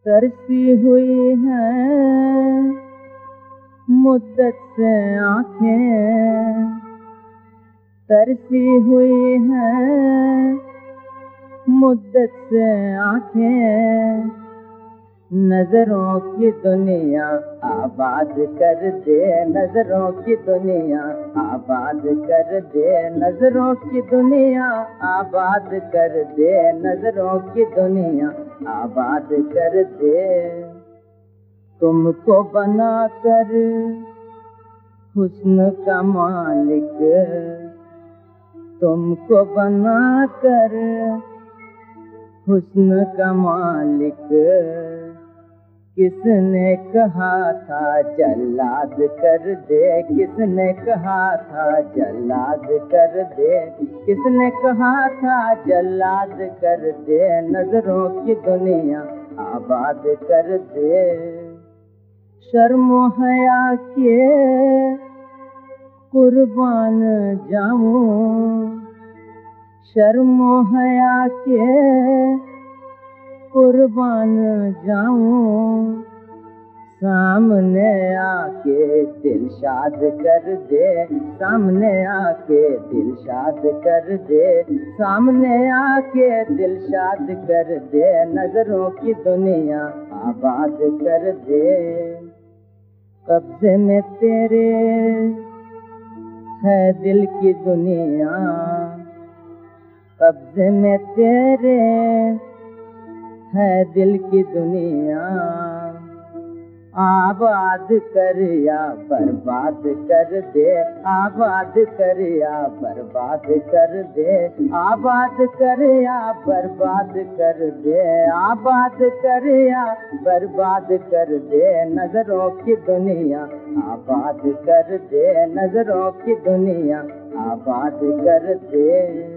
तरसी हुई हैं मुद्दत से आंखें, तरसी हुई हैं मुद्दत से आंखें। नजरों की दुनिया आबाद कर दे, नजरों की दुनिया आबाद कर दे, नजरों की दुनिया आबाद कर दे, नजरों की दुनिया आबाद कर दे। तुमको बनाकर हुस्न का मालिक, तुमको बनाकर हुस्न का मालिक, किसने कहा था जल्लाद कर दे, किसने कहा था जल्लाद कर दे, किसने कहा था जल्लाद कर दे। नजरों की दुनिया आबाद कर दे। शर्मो हया के कुर्बान जाऊं, शर्मो हया के कुर्बान जाऊं। सामने आके दिल शाद कर दे, सामने आके दिल शाद कर दे, सामने आके दिल शाद कर दे। नजरों की दुनिया आबाद कर दे। कब्जे में तेरे है दिल की दुनिया, कब्जे में तेरे है दिल की दुनिया। आबाद कर या बर्बाद कर दे, आबाद कर या बर्बाद कर दे, आबाद कर या बर्बाद कर दे, आबाद कर या बर्बाद कर दे। नजरों की दुनिया आबाद कर दे, नजरों की दुनिया आबाद कर दे।